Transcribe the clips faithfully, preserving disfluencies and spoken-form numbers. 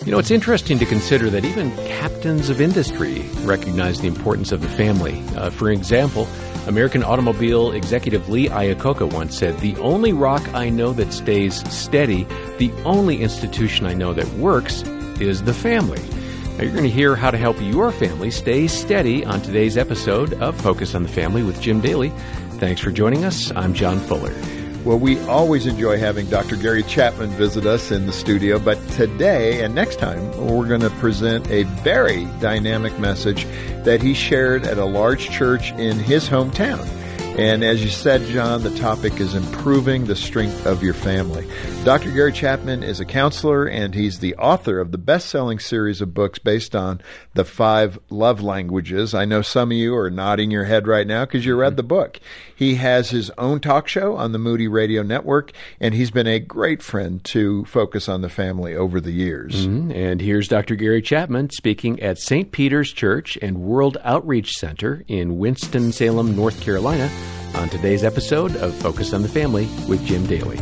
You know, it's interesting to consider that even captains of industry recognize the importance of the family. Uh, for example, American automobile executive Lee Iacocca once said, "The only rock I know that stays steady, the only institution I know that works, is the family." Now, you're going to hear how to help your family stay steady on today's episode of Focus on the Family with Jim Daly. Thanks for joining us. I'm John Fuller. Well, we always enjoy having Doctor Gary Chapman visit us in the studio, but today and next time, we're going to present a very dynamic message that he shared at a large church in his hometown. And as you said, John, the topic is improving the strength of your family. Doctor Gary Chapman is a counselor, and he's the author of the best-selling series of books based on the five love languages. I know some of you are nodding your head right now because you read the book. He has his own talk show on the Moody Radio Network, and he's been a great friend to Focus on the Family over the years. Mm-hmm. And here's Doctor Gary Chapman speaking at Saint Peter's Church and World Outreach Center in Winston-Salem, North Carolina, on today's episode of Focus on the Family with Jim Daly.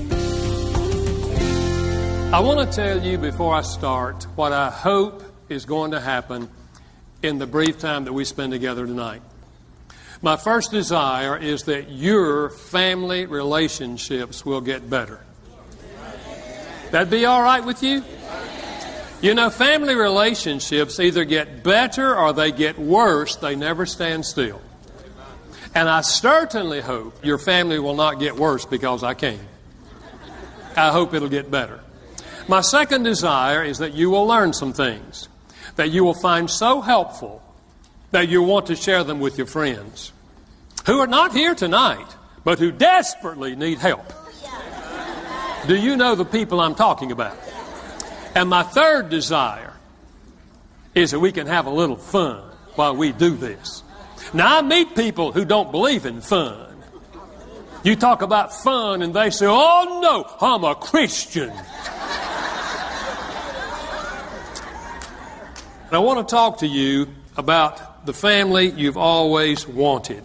I want to tell you before I start what I hope is going to happen in the brief time that we spend together tonight. My first desire is that your family relationships will get better. That'd be all right with you? You know, family relationships either get better or they get worse. They never stand still. And I certainly hope your family will not get worse because I came. I hope it'll get better. My second desire is that you will learn some things that you will find so helpful that you want to share them with your friends who are not here tonight, but who desperately need help. Do you know the people I'm talking about? And my third desire is that we can have a little fun while we do this. Now, I meet people who don't believe in fun. You talk about fun and they say, "Oh no, I'm a Christian." And I want to talk to you about the family you've always wanted.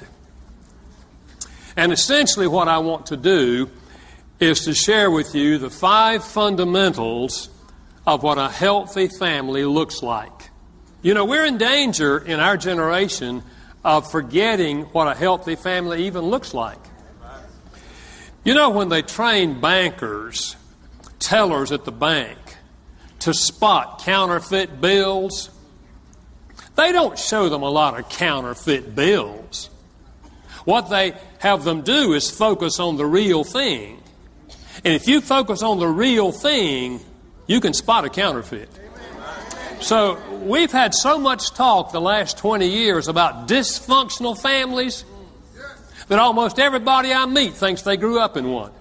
And essentially what I want to do is to share with you the five fundamentals of what a healthy family looks like. You know, we're in danger in our generation of forgetting what a healthy family even looks like. You know, when they train bankers, tellers at the bank, to spot counterfeit bills, they don't show them a lot of counterfeit bills. What they have them do is focus on the real thing. And if you focus on the real thing, you can spot a counterfeit. So we've had so much talk the last twenty years about dysfunctional families that almost everybody I meet thinks they grew up in one.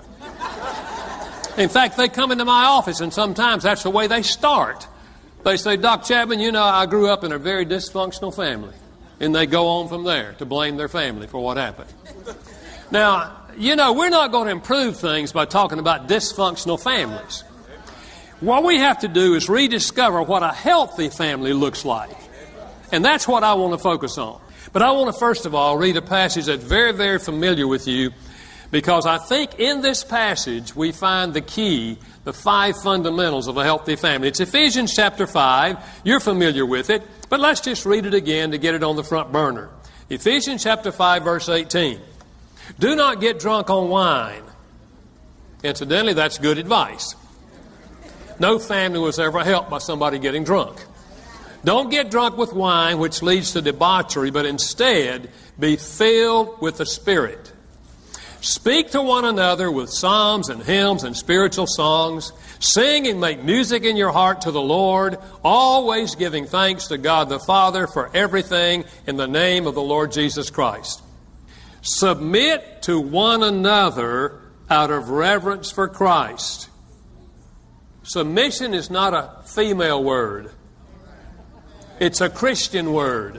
In fact, they come into my office and sometimes that's the way they start. They say, "Doc Chapman, you know, I grew up in a very dysfunctional family." And they go on from there to blame their family for what happened. Now, you know, we're not going to improve things by talking about dysfunctional families. What we have to do is rediscover what a healthy family looks like. And that's what I want to focus on. But I want to first of all read a passage that's very, very familiar with you, because I think in this passage we find the key, the five fundamentals of a healthy family. It's Ephesians chapter five. You're familiar with it, but let's just read it again to get it on the front burner. Ephesians chapter five, verse eighteen. "Do not get drunk on wine." Incidentally, that's good advice. No family was ever helped by somebody getting drunk. Don't get drunk with wine, which leads to debauchery, but instead be filled with the Spirit. Speak to one another with psalms and hymns and spiritual songs. Sing and make music in your heart to the Lord, always giving thanks to God the Father for everything in the name of the Lord Jesus Christ. Submit to one another out of reverence for Christ. Submission is not a female word. It's a Christian word.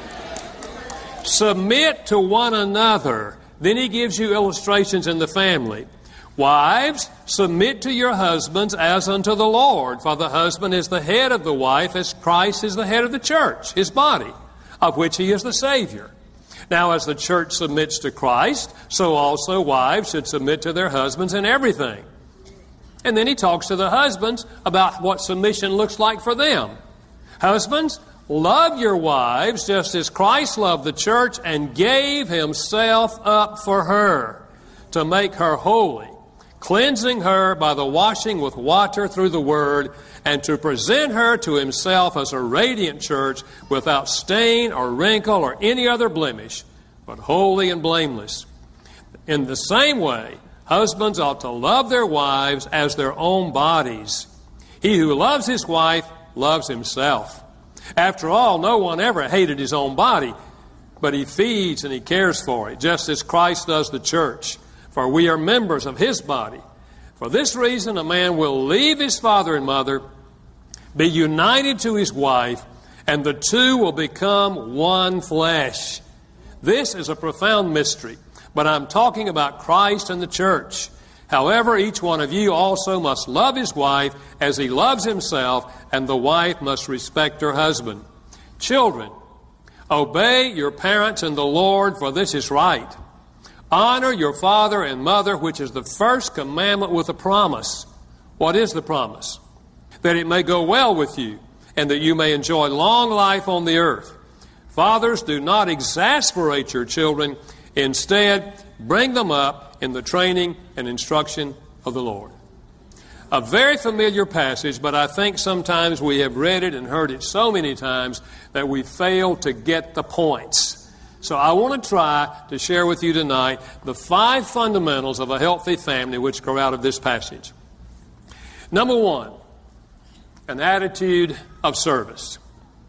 Submit to one another. Then he gives you illustrations in the family. Wives, submit to your husbands as unto the Lord, for the husband is the head of the wife, as Christ is the head of the church, his body, of which he is the Savior. Now, as the church submits to Christ, so also wives should submit to their husbands in everything. And then he talks to the husbands about what submission looks like for them. Husbands, love your wives just as Christ loved the church and gave himself up for her to make her holy, cleansing her by the washing with water through the word, and to present her to himself as a radiant church without stain or wrinkle or any other blemish, but holy and blameless. In the same way, husbands ought to love their wives as their own bodies. He who loves his wife loves himself. After all, no one ever hated his own body, but he feeds and he cares for it, just as Christ does the church. For we are members of his body. For this reason, a man will leave his father and mother, be united to his wife, and the two will become one flesh. This is a profound mystery, but I'm talking about Christ and the church. However, each one of you also must love his wife as he loves himself, and the wife must respect her husband. Children, obey your parents in the Lord, for this is right. Honor your father and mother, which is the first commandment with a promise. What is the promise? That it may go well with you, and that you may enjoy long life on the earth. Fathers, do not exasperate your children. Instead, bring them up in the training and instruction of the Lord. A very familiar passage, but I think sometimes we have read it and heard it so many times that we fail to get the points. So I want to try to share with you tonight the five fundamentals of a healthy family which grow out of this passage. Number one, an attitude of service.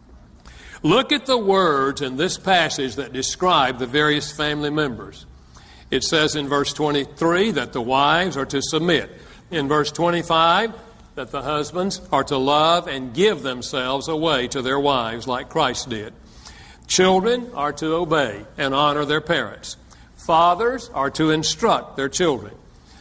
Look at the words in this passage that describe the various family members. It says in verse twenty-three that the wives are to submit. In verse twenty-five, that the husbands are to love and give themselves away to their wives like Christ did. Children are to obey and honor their parents. Fathers are to instruct their children.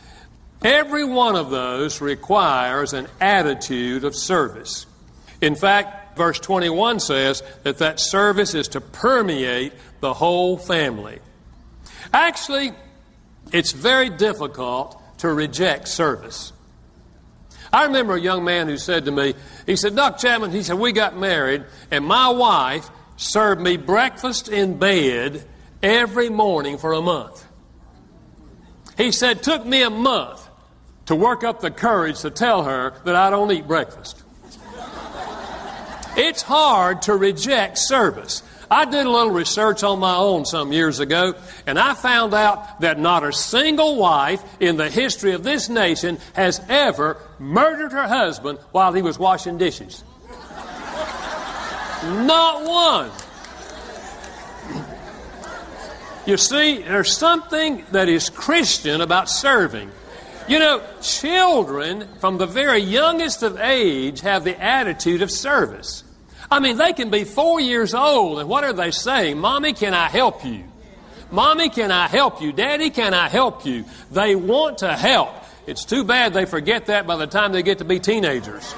Every one of those requires an attitude of service. In fact, verse twenty-one says that that service is to permeate the whole family. Actually, it's very difficult to reject service. I remember a young man who said to me, he said, Doc Chapman, he said, we got married and my wife served me breakfast in bed every morning for a month. He said, took me a month to work up the courage to tell her that I don't eat breakfast. It's hard to reject service. I did a little research on my own some years ago, and I found out that not a single wife in the history of this nation has ever murdered her husband while he was washing dishes. Not one. You see, there's something that is Christian about serving. You know, children from the very youngest of age have the attitude of service. I mean, they can be four years old, and what are they saying? Mommy, can I help you? Mommy, can I help you? Daddy, can I help you? They want to help. It's too bad they forget that by the time they get to be teenagers.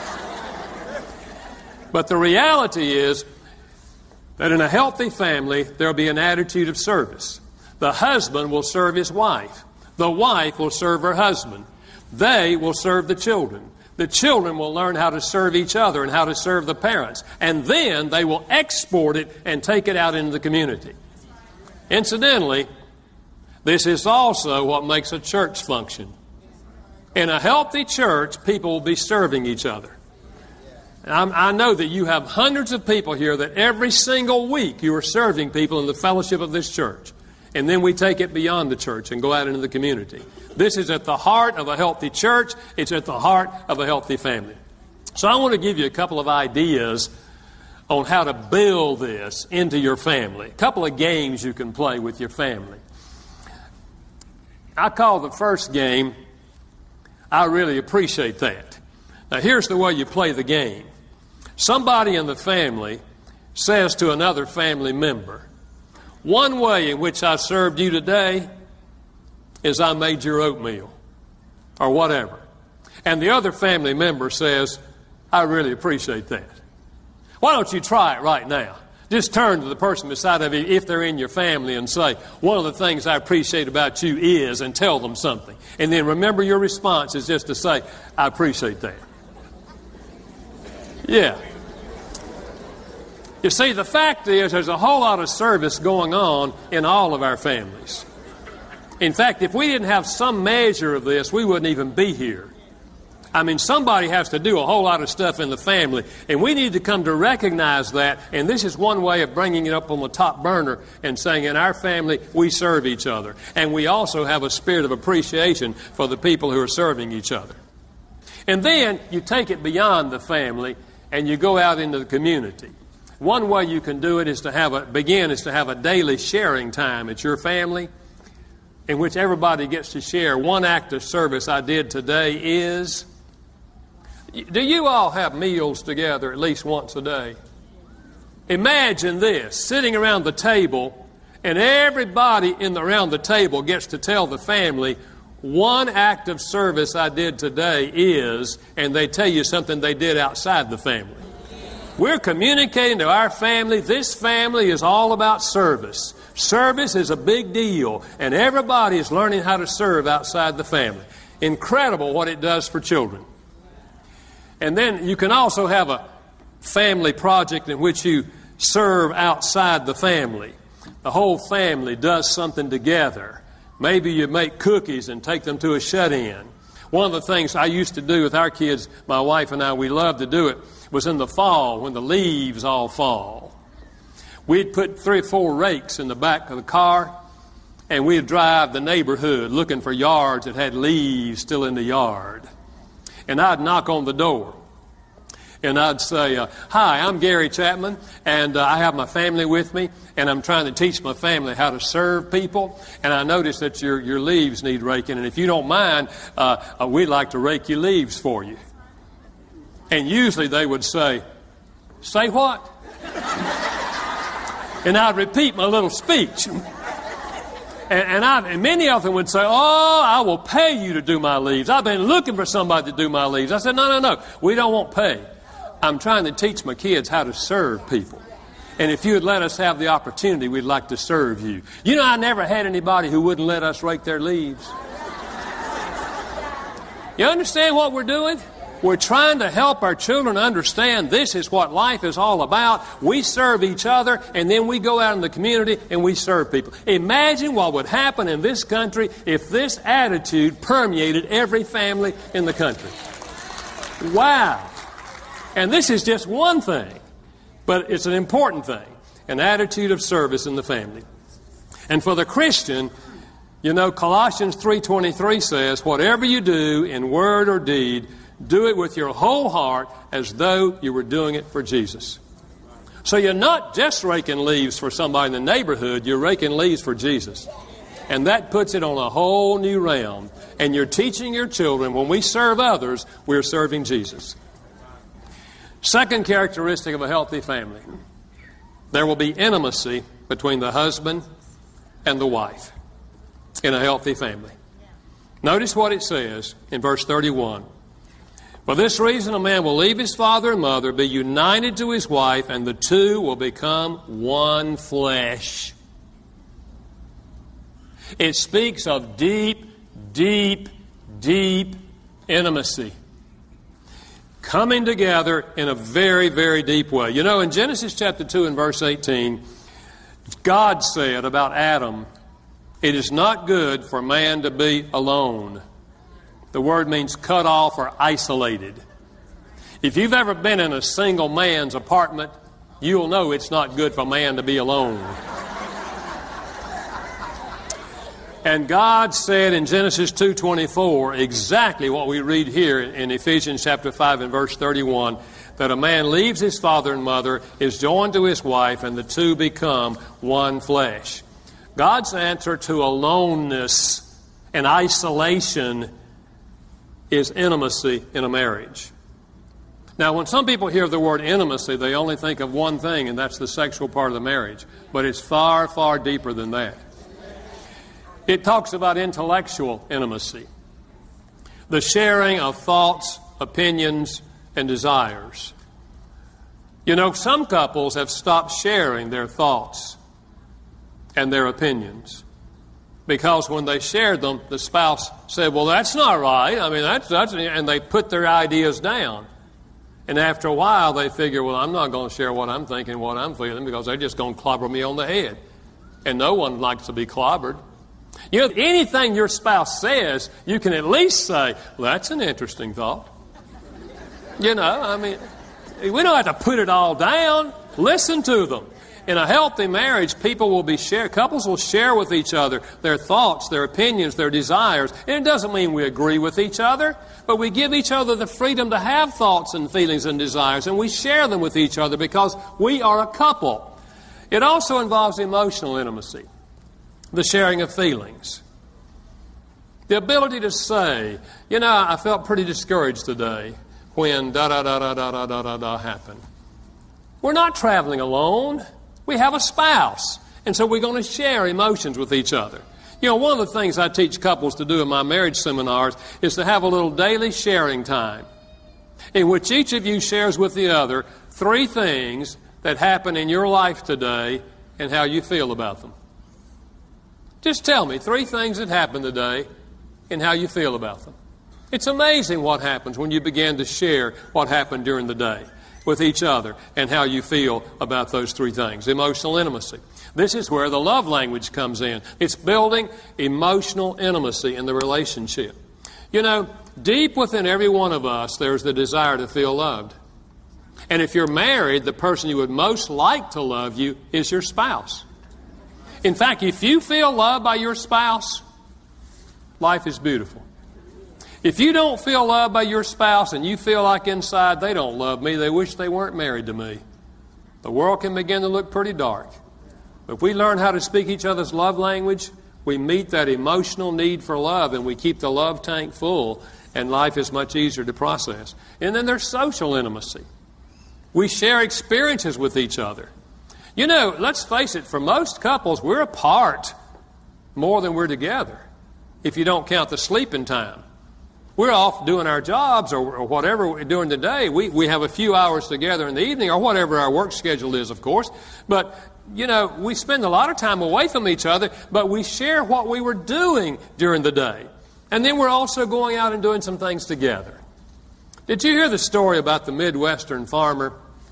But the reality is that in a healthy family, there will be an attitude of service. The husband will serve his wife. The wife will serve her husband. They will serve the children. The children will learn how to serve each other and how to serve the parents. And then they will export it and take it out into the community. Incidentally, this is also what makes a church function. In a healthy church, people will be serving each other. I'm, I know that you have hundreds of people here that every single week you are serving people in the fellowship of this church. And then we take it beyond the church and go out into the community. This is at the heart of a healthy church. It's at the heart of a healthy family. So I want to give you a couple of ideas on how to build this into your family. A couple of games you can play with your family. I call the first game, I really appreciate that. Now here's the way you play the game. Somebody in the family says to another family member, one way in which I served you today is I made your oatmeal, or whatever. And the other family member says, I really appreciate that. Why don't you try it right now? Just turn to the person beside of you, if they're in your family, and say, one of the things I appreciate about you is, and tell them something. And then remember, your response is just to say, I appreciate that. Yeah. You see, the fact is there's a whole lot of service going on in all of our families. In fact, if we didn't have some measure of this, we wouldn't even be here. I mean, somebody has to do a whole lot of stuff in the family, and we need to come to recognize that, and this is one way of bringing it up on the top burner and saying in our family, we serve each other. And we also have a spirit of appreciation for the people who are serving each other. And then you take it beyond the family and you go out into the community. One way you can do it is to have a, begin is to have a daily sharing time at your family in which everybody gets to share. One act of service I did today is... Do you all have meals together at least once a day? Imagine this, sitting around the table, and everybody in the, around the table gets to tell the family, one act of service I did today is, and they tell you something they did outside the family. We're communicating to our family, this family is all about service. Service is a big deal, and everybody is learning how to serve outside the family. Incredible what it does for children. And then you can also have a family project in which you serve outside the family. The whole family does something together. Maybe you make cookies and take them to a shut-in. One of the things I used to do with our kids, my wife and I, we loved to do it, was in the fall when the leaves all fall. We'd put three or four rakes in the back of the car, and we'd drive the neighborhood looking for yards that had leaves still in the yard. And I'd knock on the door. And I'd say, uh, hi, I'm Gary Chapman, and uh, I have my family with me, and I'm trying to teach my family how to serve people. And I notice that your, your leaves need raking, and if you don't mind, uh, uh, we'd like to rake your leaves for you. And usually they would say, say what? And I'd repeat my little speech. And, and, I, and many of them would say, oh, I will pay you to do my leaves. I've been looking for somebody to do my leaves. I said, no, no, no. We don't want pay. I'm trying to teach my kids how to serve people. And if you would let us have the opportunity, we'd like to serve you. You know, I never had anybody who wouldn't let us rake their leaves. You understand what we're doing? We're trying to help our children understand this is what life is all about. We serve each other, and then we go out in the community and we serve people. Imagine what would happen in this country if this attitude permeated every family in the country. Wow. And this is just one thing, but it's an important thing, an attitude of service in the family. And for the Christian, you know, Colossians three twenty-three says, whatever you do in word or deed, do it with your whole heart as though you were doing it for Jesus. So you're not just raking leaves for somebody in the neighborhood, you're raking leaves for Jesus. And that puts it on a whole new realm. And you're teaching your children, when we serve others, we're serving Jesus. Second characteristic of a healthy family, there will be intimacy between the husband and the wife in a healthy family. Notice what it says in verse thirty-one. For this reason, a man will leave his father and mother, be united to his wife, and the two will become one flesh. It speaks of deep, deep, deep intimacy. Coming together in a very, very deep way. You know, in Genesis chapter two and verse eighteen, God said about Adam, it is not good for man to be alone. The word means cut off or isolated. If you've ever been in a single man's apartment, you'll know it's not good for man to be alone. And God said in Genesis two twenty-four exactly what we read here in Ephesians chapter five and verse thirty-one, that a man leaves his father and mother, is joined to his wife, and the two become one flesh. God's answer to aloneness and isolation is intimacy in a marriage. Now, when some people hear the word intimacy, they only think of one thing, and that's the sexual part of the marriage. But it's far, far deeper than that. It talks about intellectual intimacy, the sharing of thoughts, opinions, and desires. You know, some couples have stopped sharing their thoughts and their opinions because when they shared them, the spouse said, well, that's not right. I mean, that's, that's, and they put their ideas down. And after a while, they figure, well, I'm not going to share what I'm thinking, what I'm feeling, because they're just going to clobber me on the head. And no one likes to be clobbered. You know, anything your spouse says, you can at least say, well, that's an interesting thought. You know, I mean, we don't have to put it all down. Listen to them. In a healthy marriage, people will be share, couples will share with each other their thoughts, their opinions, their desires. And it doesn't mean we agree with each other, but we give each other the freedom to have thoughts and feelings and desires, and we share them with each other because we are a couple. It also involves emotional intimacy, the sharing of feelings. The ability to say, you know, I felt pretty discouraged today when da-da-da-da-da-da-da-da happened. We're not traveling alone. We have a spouse. And so we're going to share emotions with each other. You know, one of the things I teach couples to do in my marriage seminars is to have a little daily sharing time in which each of you shares with the other three things that happen in your life today and how you feel about them. Just tell me three things that happened today and how you feel about them. It's amazing what happens when you begin to share what happened during the day with each other and how you feel about those three things. Emotional intimacy. This is where the love language comes in. It's building emotional intimacy in the relationship. You know, deep within every one of us, there's the desire to feel loved. And if you're married, the person you would most like to love you is your spouse. In fact, if you feel loved by your spouse, life is beautiful. If you don't feel loved by your spouse and you feel like inside they don't love me, they wish they weren't married to me, the world can begin to look pretty dark. But if we learn how to speak each other's love language, we meet that emotional need for love and we keep the love tank full, and life is much easier to process. And then there's social intimacy. We share experiences with each other. You know, let's face it, for most couples, we're apart more than we're together, if you don't count the sleeping time. We're off doing our jobs or, or whatever we're doing today. We, we have a few hours together in the evening or whatever our work schedule is, of course. But, you know, we spend a lot of time away from each other, but we share what we were doing during the day. And then we're also going out and doing some things together. Did you hear the story about the Midwestern farmer?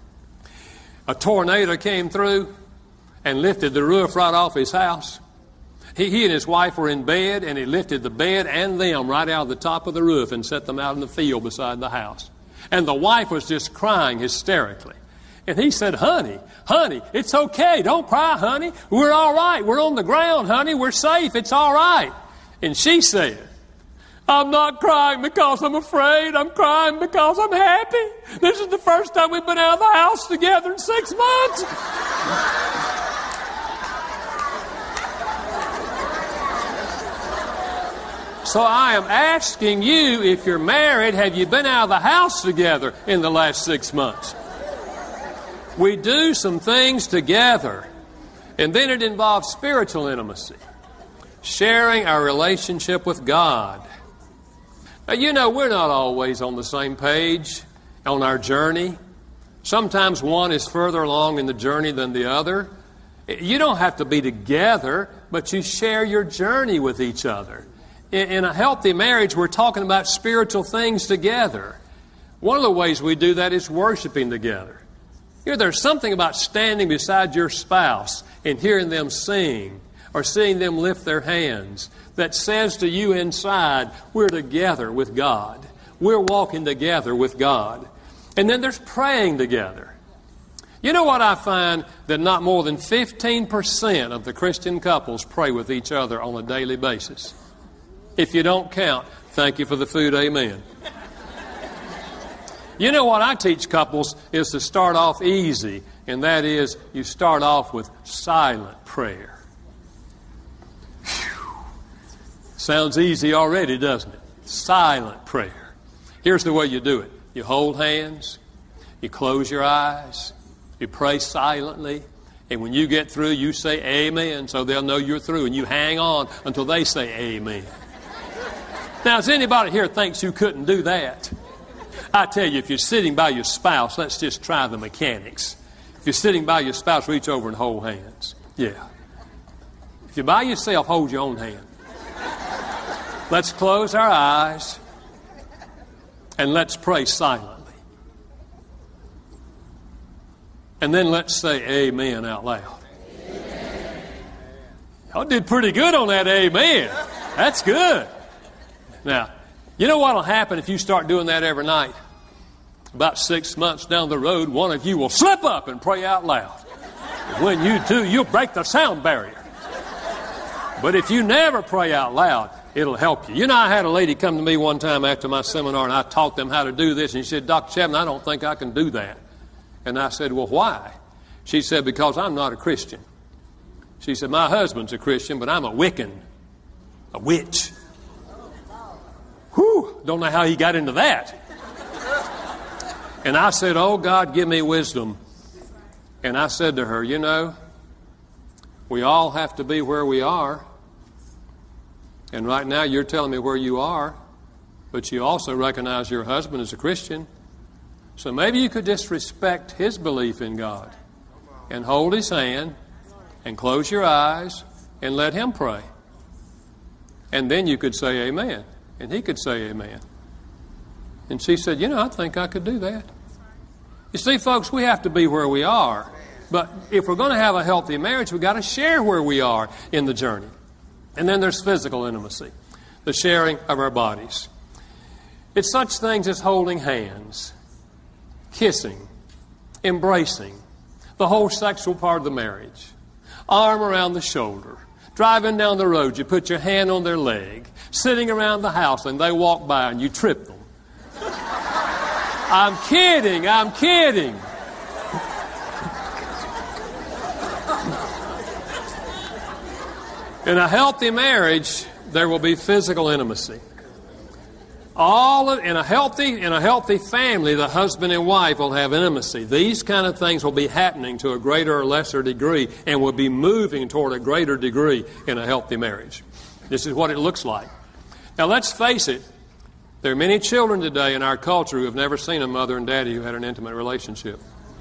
A tornado came through and lifted the roof right off his house. He, he and his wife were in bed, and he lifted the bed and them right out of the top of the roof and set them out in the field beside the house. And the wife was just crying hysterically. And he said, honey, honey, it's okay. Don't cry, honey. We're all right. We're on the ground, honey. We're safe. It's all right. And she said, I'm not crying because I'm afraid. I'm crying because I'm happy. This is the first time we've been out of the house together in six months. So I am asking you, if you're married, have you been out of the house together in the last six months? We do some things together. And then it involves spiritual intimacy. Sharing our relationship with God. Now, you know, we're not always on the same page on our journey. Sometimes one is further along in the journey than the other. You don't have to be together, but you share your journey with each other. In a healthy marriage, we're talking about spiritual things together. One of the ways we do that is worshiping together. You know, there's something about standing beside your spouse and hearing them sing or seeing them lift their hands that says to you inside, we're together with God. We're walking together with God. And then there's praying together. You know what I find? That not more than fifteen percent of the Christian couples pray with each other on a daily basis. If you don't count, thank you for the food, amen. You know what I teach couples is to start off easy, and that is you start off with silent prayer. Whew. Sounds easy already, doesn't it? Silent prayer. Here's the way you do it. You hold hands, you close your eyes, you pray silently, and when you get through, you say amen, so they'll know you're through, and you hang on until they say amen. Now, does anybody here thinks you couldn't do that? I tell you, if you're sitting by your spouse, let's just try the mechanics. If you're sitting by your spouse, reach over and hold hands. Yeah. If you're by yourself, hold your own hand. Let's close our eyes and let's pray silently. And then let's say amen out loud. Amen. Y'all did pretty good on that amen. That's good. Now, you know what will happen if you start doing that every night? About six months down the road, one of you will slip up and pray out loud. When you do, you'll break the sound barrier. But if you never pray out loud, it'll help you. You know, I had a lady come to me one time after my seminar, and I taught them how to do this, and she said, Doctor Chapman, I don't think I can do that. And I said, well, why? She said, because I'm not a Christian. She said, my husband's a Christian, but I'm a Wiccan, a witch. Whew, don't know how he got into that. And I said, oh, God, give me wisdom. And I said to her, you know, we all have to be where we are. And right now you're telling me where you are, but you also recognize your husband is a Christian. So maybe you could just respect his belief in God and hold his hand and close your eyes and let him pray. And then you could say amen. And he could say amen. And she said, you know, I think I could do that. You see, folks, we have to be where we are. But if we're going to have a healthy marriage, we've got to share where we are in the journey. And then there's physical intimacy, the sharing of our bodies. It's such things as holding hands, kissing, embracing, the whole sexual part of the marriage, arm around the shoulder, driving down the road, you put your hand on their leg, sitting around the house and they walk by and you trip them. I'm kidding, I'm kidding. In a healthy marriage, there will be physical intimacy. All of, in a healthy in a healthy family, the husband and wife will have intimacy. These kind of things will be happening to a greater or lesser degree and will be moving toward a greater degree in a healthy marriage. This is what it looks like. Now, let's face it. There are many children today in our culture who have never seen a mother and daddy who had an intimate relationship.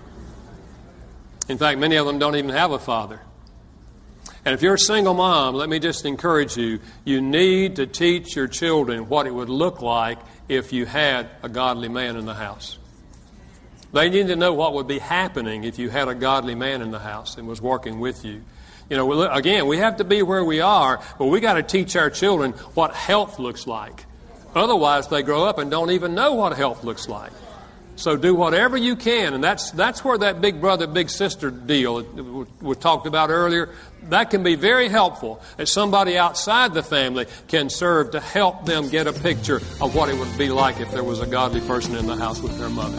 In fact, many of them don't even have a father. And if you're a single mom, let me just encourage you, you need to teach your children what it would look like if you had a godly man in the house. They need to know what would be happening if you had a godly man in the house and was working with you. You know, again, we have to be where we are, but we got to teach our children what health looks like. Otherwise, they grow up and don't even know what health looks like. So do whatever you can, and that's that's where that big brother, big sister deal we talked about earlier, that can be very helpful. That somebody outside the family can serve to help them get a picture of what it would be like if there was a godly person in the house with their mother.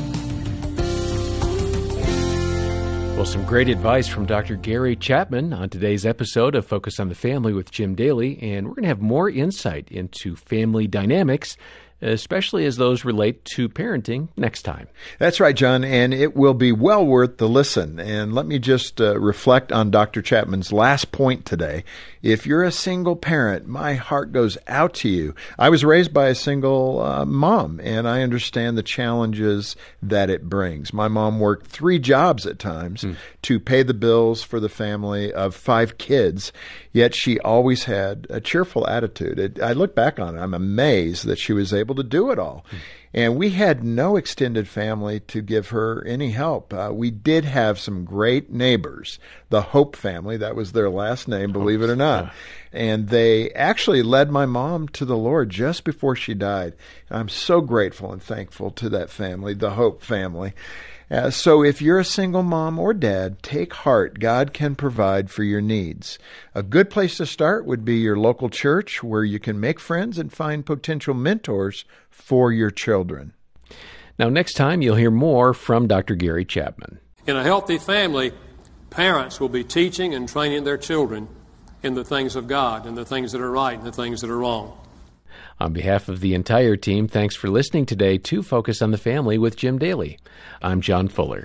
Well, some great advice from Doctor Gary Chapman on today's episode of Focus on the Family with Jim Daly, and we're going to have more insight into family dynamics, especially as those relate to parenting, next time. That's right, John, and it will be well worth the listen. And let me just uh, reflect on Doctor Chapman's last point today. If you're a single parent, my heart goes out to you. I was raised by a single uh, mom, and I understand the challenges that it brings. My mom worked three jobs at times mm. to pay the bills for the family of five kids, yet she always had a cheerful attitude. It, I look back on it, I'm amazed that she was able to do it all. Mm. And we had no extended family to give her any help. Uh, we did have some great neighbors, the Hope family. That was their last name, believe it or not. Yeah. And they actually led my mom to the Lord just before she died. I'm so grateful and thankful to that family, the Hope family. Uh, so if you're a single mom or dad, take heart. God can provide for your needs. A good place to start would be your local church, where you can make friends and find potential mentors for your children. Now, next time, you'll hear more from Doctor Gary Chapman. In a healthy family, parents will be teaching and training their children in the things of God, and the things that are right and the things that are wrong. On behalf of the entire team, thanks for listening today to Focus on the Family with Jim Daly. I'm John Fuller.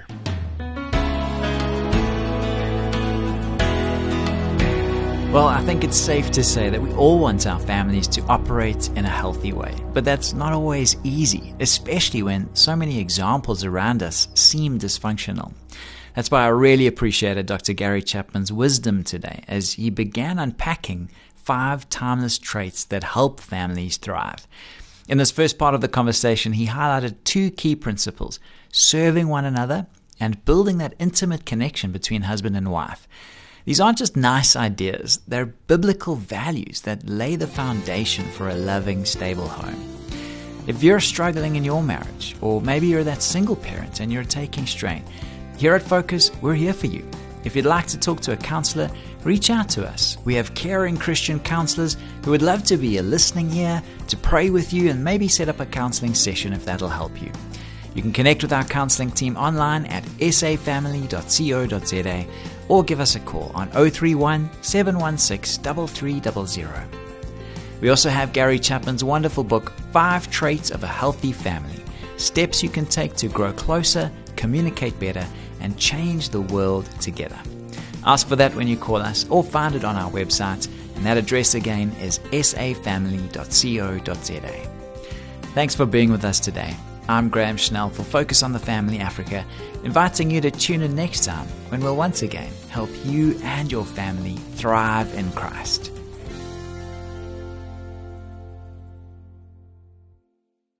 Well, I think it's safe to say that we all want our families to operate in a healthy way, but that's not always easy, especially when so many examples around us seem dysfunctional. That's why I really appreciated Doctor Gary Chapman's wisdom today as he began unpacking five timeless traits that help families thrive. In this first part of the conversation, he highlighted two key principles: serving one another and building that intimate connection between husband and wife. These aren't just nice ideas, they're biblical values that lay the foundation for a loving, stable home. If you're struggling in your marriage, or maybe you're that single parent and you're taking strain, here at Focus, we're here for you. If you'd like to talk to a counselor, reach out to us. We have caring Christian counselors who would love to be a listening ear, to pray with you, and maybe set up a counseling session if that'll help you. You can connect with our counseling team online at s a family dot co dot z a or give us a call on zero three one, seven one six, three three zero zero. We also have Gary Chapman's wonderful book, Five Traits of a Healthy Family, steps you can take to grow closer, communicate better, and change the world together. Ask for that when you call us or find it on our website, and that address again is s a family dot co dot z a. Thanks for being with us today. I'm Graham Schnell for Focus on the Family Africa, inviting you to tune in next time when we'll once again help you and your family thrive in Christ.